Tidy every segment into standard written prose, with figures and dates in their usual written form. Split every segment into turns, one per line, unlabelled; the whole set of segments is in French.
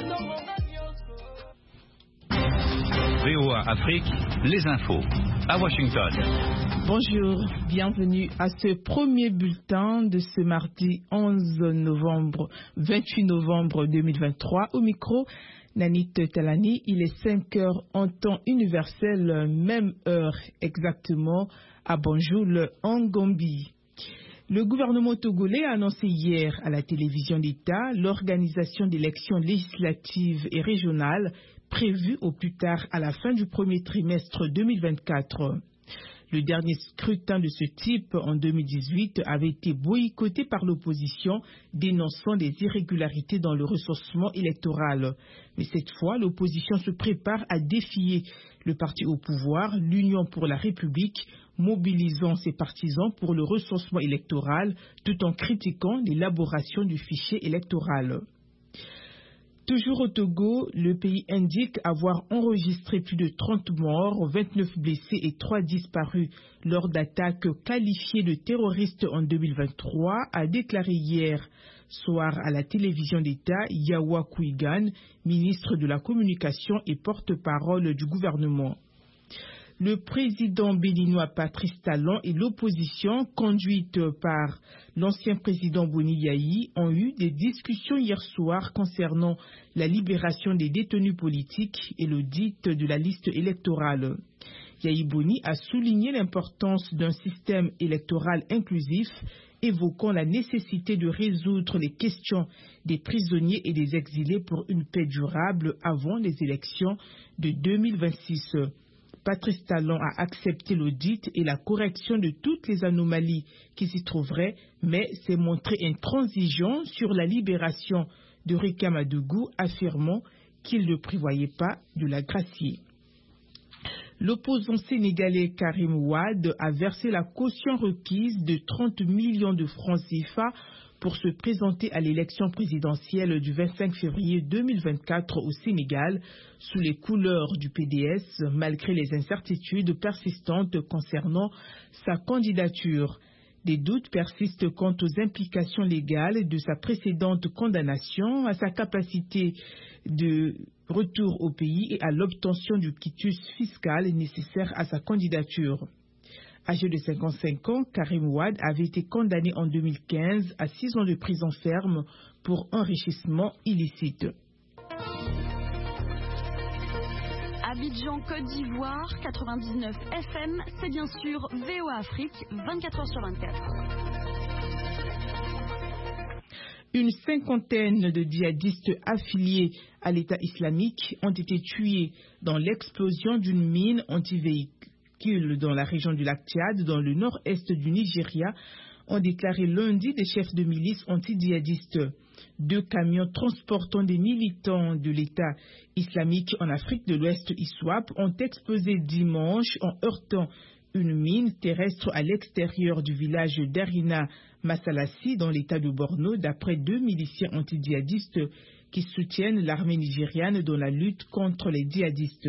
VOA Afrique, les infos, à Washington.
Bonjour, bienvenue à ce premier bulletin de ce mardi 28 novembre 2023. Au micro, Nanit Talani, il est 5 heures en temps universel, même heure exactement, à Banjul, en Gambie. Le gouvernement togolais a annoncé hier à la télévision d'État l'organisation d'élections législatives et régionales prévues au plus tard à la fin du premier trimestre 2024. Le dernier scrutin de ce type en 2018 avait été boycotté par l'opposition, dénonçant des irrégularités dans le recensement électoral. Mais cette fois, l'opposition se prépare à défier le parti au pouvoir, l'Union pour la République, mobilisant ses partisans pour le recensement électoral, tout en critiquant l'élaboration du fichier électoral. Toujours au Togo, le pays indique avoir enregistré plus de 30 morts, 29 blessés et 3 disparus lors d'attaques qualifiées de terroristes en 2023, a déclaré hier soir à la télévision d'État Yawa Kouigan, ministre de la Communication et porte-parole du gouvernement. Le président béninois Patrice Talon et l'opposition, conduite par l'ancien président Boni Yayi, ont eu des discussions hier soir concernant la libération des détenus politiques et l'audit de la liste électorale. Yayi Boni a souligné l'importance d'un système électoral inclusif, évoquant la nécessité de résoudre les questions des prisonniers et des exilés pour une paix durable avant les élections de 2026. Patrice Talon a accepté l'audit et la correction de toutes les anomalies qui s'y trouveraient, mais s'est montré intransigeant sur la libération de Rika Madougou, affirmant qu'il ne prévoyait pas de la gracier. L'opposant sénégalais Karim Wade a versé la caution requise de 30 millions de francs CFA pour se présenter à l'élection présidentielle du 25 février 2024 au Sénégal sous les couleurs du PDS, malgré les incertitudes persistantes concernant sa candidature. Des doutes persistent quant aux implications légales de sa précédente condamnation, à sa capacité de retour au pays et à l'obtention du quitus fiscal nécessaire à sa candidature. Âgé de 55 ans, Karim Wade avait été condamné en 2015 à 6 ans de prison ferme pour enrichissement illicite.
Abidjan, Côte d'Ivoire, 99 FM, c'est bien sûr VOA Afrique, 24h/24.
Une cinquantaine de djihadistes affiliés à l'État islamique ont été tués dans l'explosion d'une mine antivéhicule dans la région du lac Tchad, dans le nord-est du Nigeria, ont déclaré lundi des chefs de milices anti-djihadistes. 2 camions transportant des militants de l'État islamique en Afrique de l'Ouest, ISWAP, ont explosé dimanche en heurtant une mine terrestre à l'extérieur du village d'Arina Masalassi dans l'État de Borno, d'après 2 miliciens anti-djihadistes qui soutiennent l'armée nigériane dans la lutte contre les djihadistes.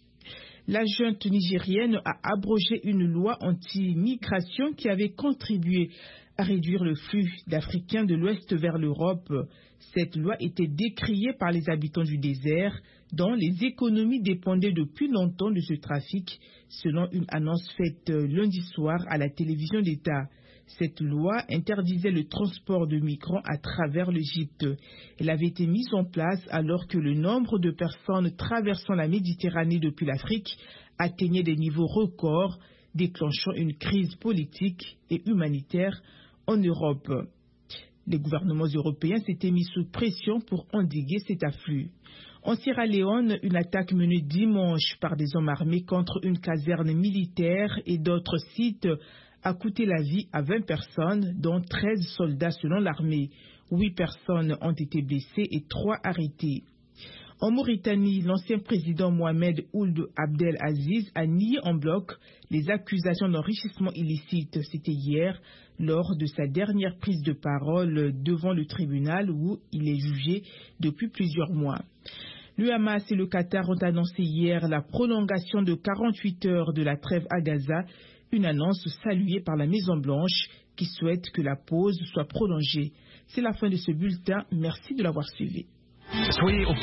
La junte nigérienne a abrogé une loi anti-migration qui avait contribué à réduire le flux d'Africains de l'Ouest vers l'Europe. Cette loi était décriée par les habitants du désert, dont les économies dépendaient depuis longtemps de ce trafic, selon une annonce faite lundi soir à la télévision d'État. Cette loi interdisait le transport de migrants à travers l'Égypte. Elle avait été mise en place alors que le nombre de personnes traversant la Méditerranée depuis l'Afrique atteignait des niveaux records, déclenchant une crise politique et humanitaire en Europe. Les gouvernements européens s'étaient mis sous pression pour endiguer cet afflux. En Sierra Leone, une attaque menée dimanche par des hommes armés contre une caserne militaire et d'autres sites a coûté la vie à 20 personnes, dont 13 soldats selon l'armée. 8 personnes ont été blessées et 3 arrêtées. En Mauritanie, l'ancien président Mohamed Ould Abdel Aziz a nié en bloc les accusations d'enrichissement illicite. C'était hier, lors de sa dernière prise de parole devant le tribunal où il est jugé depuis plusieurs mois. Le Hamas et le Qatar ont annoncé hier la prolongation de 48 heures de la trêve à Gaza, une annonce saluée par la Maison-Blanche qui souhaite que la pause soit prolongée. C'est la fin de ce bulletin. Merci de l'avoir suivi.
Soyez